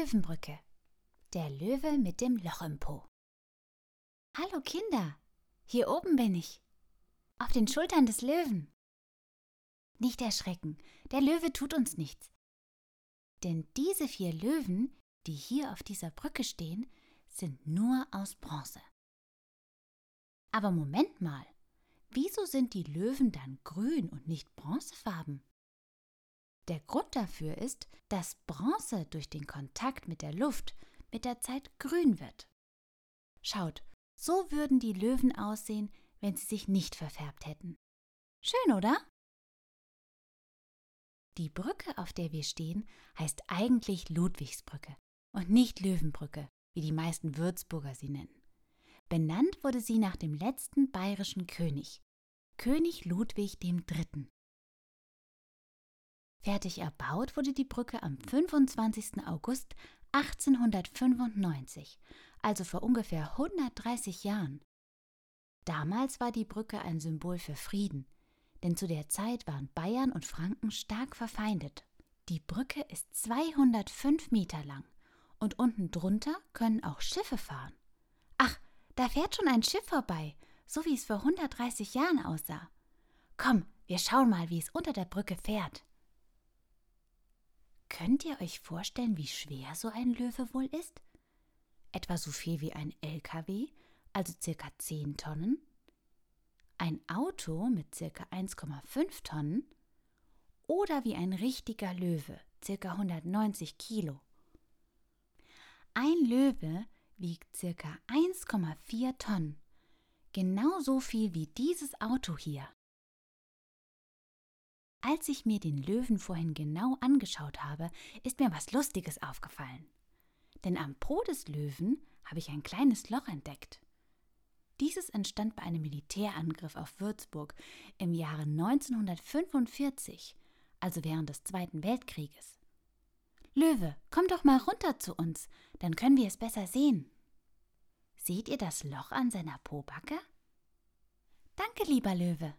Löwenbrücke. Der Löwe mit dem Loch im Po. Hallo Kinder, hier oben bin ich. Auf den Schultern des Löwen. Nicht erschrecken, der Löwe tut uns nichts. Denn diese 4 Löwen, die hier auf dieser Brücke stehen, sind nur aus Bronze. Aber Moment mal, wieso sind die Löwen dann grün und nicht bronzefarben? Der Grund dafür ist, dass Bronze durch den Kontakt mit der Luft mit der Zeit grün wird. Schaut, so würden die Löwen aussehen, wenn sie sich nicht verfärbt hätten. Schön, oder? Die Brücke, auf der wir stehen, heißt eigentlich Ludwigsbrücke und nicht Löwenbrücke, wie die meisten Würzburger sie nennen. Benannt wurde sie nach dem letzten bayerischen König, König Ludwig III. Fertig erbaut wurde die Brücke am 25. August 1895, also vor ungefähr 130 Jahren. Damals war die Brücke ein Symbol für Frieden, denn zu der Zeit waren Bayern und Franken stark verfeindet. Die Brücke ist 205 Meter lang und unten drunter können auch Schiffe fahren. Ach, da fährt schon ein Schiff vorbei, so wie es vor 130 Jahren aussah. Komm, wir schauen mal, wie es unter der Brücke fährt. Könnt ihr euch vorstellen, wie schwer so ein Löwe wohl ist? Etwa so viel wie ein LKW, also ca. 10 Tonnen? Ein Auto mit ca. 1,5 Tonnen? Oder wie ein richtiger Löwe, ca. 190 Kilo? Ein Löwe wiegt ca. 1,4 Tonnen, genauso viel wie dieses Auto hier. Als ich mir den Löwen vorhin genau angeschaut habe, ist mir was Lustiges aufgefallen. Denn am Po des Löwen habe ich ein kleines Loch entdeckt. Dieses entstand bei einem Militärangriff auf Würzburg im Jahre 1945, also während des Zweiten Weltkrieges. Löwe, komm doch mal runter zu uns, dann können wir es besser sehen. Seht ihr das Loch an seiner Pobacke? Danke, lieber Löwe.